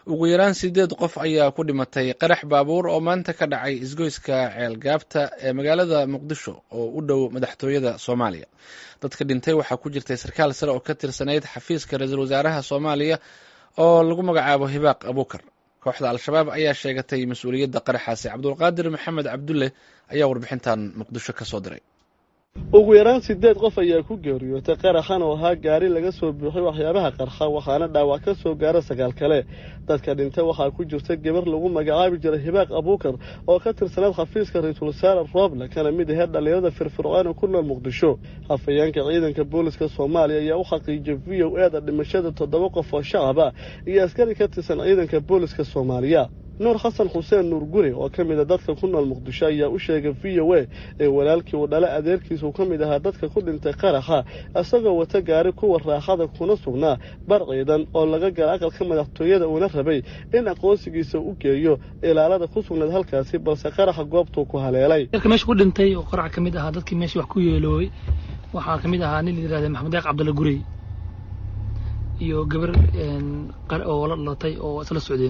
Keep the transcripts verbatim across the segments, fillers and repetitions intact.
ugu yaraan sideed qof ayaa ku dhimatay qarax baabuur oo maanta ka dhacay isgoyska ceelgaabta ee magaalada muqdisho oo u dhow madaxtooyada soomaaliya. dadka dhintay waxaa ku jirtay sarkaal sare oo ka tirsanayd xafiiska ra-iisul wasaaraha soomaaliya oo lagu magacaabo hibaaq abuukar. kooxda al-shabaab ayaa sheegatay mas-uuliyadda qaraxaasi. cabdulqaadir maxamed cabdulle ayaa warbixintan muqdisho ka soo diray. ugu yaraan sideed qof ayaa ku geeriyootay qaraxan oo ahaa gaari laga soo buuxay waxyaabaha qarxa waxaana dhaawac ka soo gaara sagaal kale. dadka dhintay waxaa ku jirta gabar lagu magacaabi jiray hibaaq abuukar oo ka tirsanayd xafiiska ra-iisul wasaare rooble kana mid ahayd dhalinyarada firfircoon ku nool muqdisho. hafayeenka ciidanka booliska soomaaliya ayaa u xaqiijiyay v o e da dhimashada toddoba qof oo shacab ah iyo askari ka tirsan ciidanka booliska soomaaliya. nuur xasan xuseen nuur guri oo ka mid a dadka ku nool muqdisho ayaa u sheegay v o e ee walaalkii uu dhala adeerkiisu ka mid ahaa dadka ku dhintay qaraxa isagoo wata gaari kuwa raaxada kuna sugnaa bar ciidan oo laga gala aqalka madaxtooyada uuna rabay in aqoonsigiisa u geeyo ilaalada ku sugnayd halkaasi balse qaraxa goobtuu ku haleelay. dadka meesha ku dhintay oo qarax ka mid ahaa dadkii meesha wax ku yeelooy waxaa ka mid ahaa nin la yiraahdo maxamed deeq cabdulla gurey iyo gabar oo la dhalatay oo isla socdeen.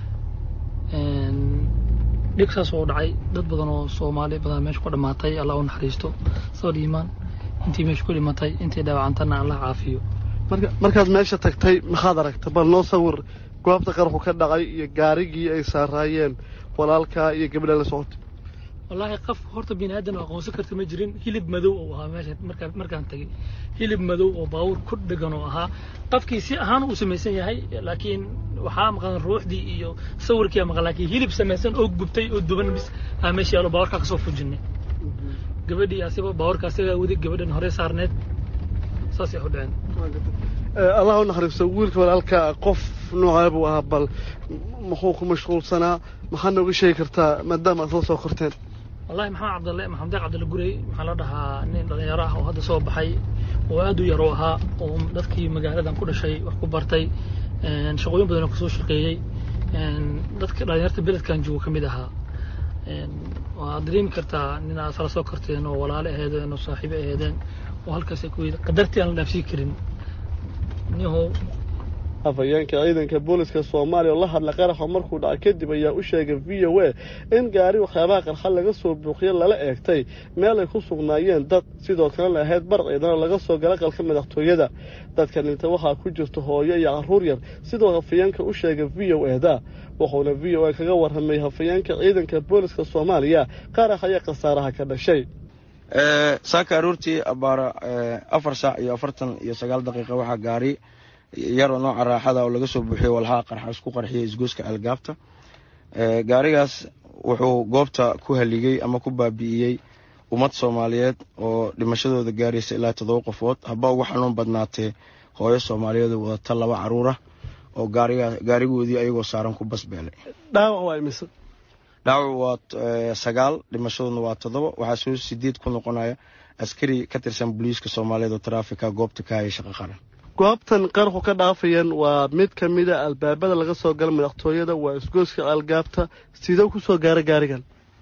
dhigsaas oo dhacay dad badan oo Soomaali badan meesha ku dhamaatay Allah u naxariisto soo dhiimaan intii meesha ku dhimatay intii dhaawacantana Allah caafiyo. marka markaad meesha tagtay maxaad aragtay bal noo sawir goobta qarxu ka dhacay iyo gaarigii ay saarayeen walaalka iyo gabadha la socotay. wallahi qof horta bini'aadan oo aqoonsan karta ma jirin. hilib madow oo ahaa meesha markaan markaan tagay hilib madow oo baawur ku dhagan oo ahaa qafkii si ahaan uu samaysan yahay laakiin waxaa maqan ruuxdii iyo sawirkii maqan laakiin hilib samaysan oo gubtay oo duban bis aa meesha yaalo baawurka ka soo fujinay. gabadhii asiba baawurka asiga wadi gabadhan hore saarneed saas ay u dhaceen. Allah u naxariisto wiilka walaalka qof noocaab uu ahaa bal muxuu ku mashquulsanaa maxaa nooga sheegi kartaa maadaama aad soo korteen. والله محمد عبد الله محمد عبد الله قري محل لها نين dhalinyaro oo hadda soo baxay oo aad u yar oo ahaa oo dadkii magaaladan ku dhashay wax ku bartay een shaqooyin badan oo ka soo shaqeeyay een dadka dhalinyarta beledkan jooga kamid ahaa een waa dareemi kartaa nin aad soo korteen oo walaalo ahaydeen oo saaxiibo ahaydeen oo halkaas ay ku yiri qadartii aan la dhaafsi karin. niho hafayeenka ciidanka booliska Soomaaliya oo la hadla qaraxa markuu dhacay kadib ayaa u sheegay v o e in gaari waxyaabaha qarxa laga soo buuqiyay lala eegtay meel ay ku sugnaayeen dad sidoo kale la ahayd bar ciidan oo laga soo galay qalka madaxtooyada. dadka inta waxaa ku jirta hooyo iyo caruur yar sidoo hafayeenka u sheegay v o e da wuxuuna v o e kaga warramay hafayeenka ciidanka booliska Soomaaliya qaraxa iyo qasaaraha ka dhashay. ee saaka aroortii abaara afar saac iyo afartan iyo sagaal daqiiqo waxa gaari yar oo nooca raaxada oo laga soo buuxiyay walha qarxa isku qarxiyay isgooska algaabta. ee gaarigaas wuxuu goobta ku haligay ama ku baabi'iyay ummad Soomaaliyeed oo dhimashadooda gaaraysa ilaa toddoba qofood haba ugu xanuun badnaatay hooyo Soomaaliyeed wadata laba caruur ah oo gaariga gaarigoodii ayagoo saaran ku basbeelay. dhaawac waa imise dhaawac waa sagaal dhimashaduna waa toddoba waxaa soo sideed ku noqonaya askari ka tirsan booliiska Soomaaliyeed oo traafika goobta ka hayay shaqo qaran. goobtan qarxu ka dhaafayeen waa mid ka mid ah albaabada laga soo gal madaxtooyada waa isgooska algaabta sidoo ku soo gaara gaarigan.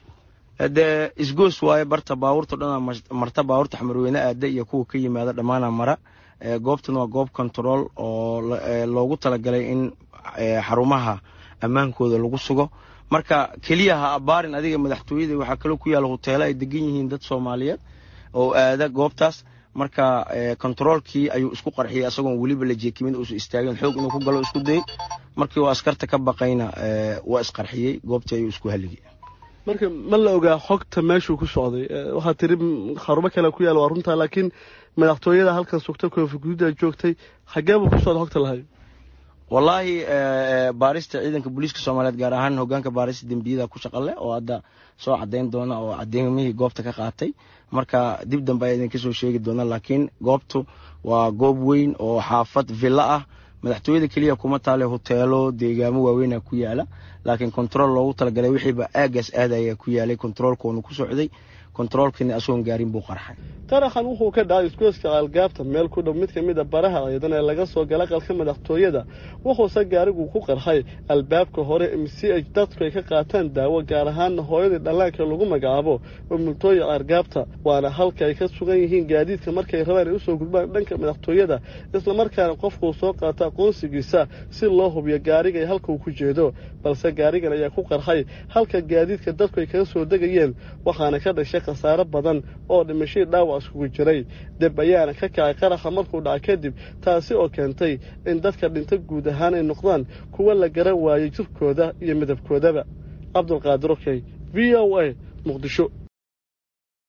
hada isgoos waaye barta baawurta dhan marta baawurta xamarweyne aada iyo kuwa ka yimaada dhamaana mara. goobtan waa goob control oo loogu talagalay in xarumaha amaankooda lagu sugo. marka kaliya ha abaarin adiga madaxtooyada waxa kale ku yaal hoteelo ay degan yihiin dad Soomaaliyeed oo aada goobtaas. marka controlkii ayuu isku qarxiyay asagoo waliba la jeekimin uu istaagay xoog inuu ku galo isku day markii uu askarta ka baqayna waa isqarxiyay goobtii ayuu isku haligay. marka ma la ogaa xogta meeshuu ku socday waxa tiri xarumo kale ku yaal waa runta laakiin madaxtooyada halkan sugta koofi guuda joogtay xageeb ku soo xogta lahayd. wallahi baarista ciidanka booliiska Soomaaliyeed gaar ahaan hoggaanka baarista dambiyada ku shaqale oo hadda soo cadeyn doona oo cadeymihii goobta ka qaatay marka dib dambe ay idin ka soo sheegi doona laakiin goobtu waa goob weyn oo xaafad villa ah madaxtooyada kaliya kuma taale hoteelo deegaamo waaweyn ku yaala laakiin control loogu talagalay wixii ba aagas aadaya ku yaalay controlkoonu ku socday kontaroolkiina asoon gaarin buu qarxay qaraxan wuxuu ka dhacay isgoyska ceelgaabta meel ku dhow mid ka mid a baraha ciidan ee laga soo gala qalka madaxtooyada wuxuuse gaarigu ku qarxay albaabka hore si ay dadku ay ka qaataan daawo gaar ahaanna hooyadii dhallaanka lagu magacaabo umultooya ceelgaabta waana halka ay ka sugan yihiin gaadiidka markay rabaan ay usoo gudbaan dhanka madaxtooyada islamarkaana qofkuu soo qaato aqoonsigiisa si loo hubiyo gaariga ay halka uu ku jeedo balse gaarigan ayaa ku qarxay halka gaadiidka dadku ay kaga soo degayeen waxaana ka dhashay khasaare badan oo dhimashadii dhaawac iskugu jiray deb ayaana ka kacay qaraxa markuu dhacay kadib taasi oo keentay in dadka dhinta guud ahaan ay noqdaan kuwa la garan waayey jirkooda iyo midabkoodaba cabdulqaadir okey v o a muqdisho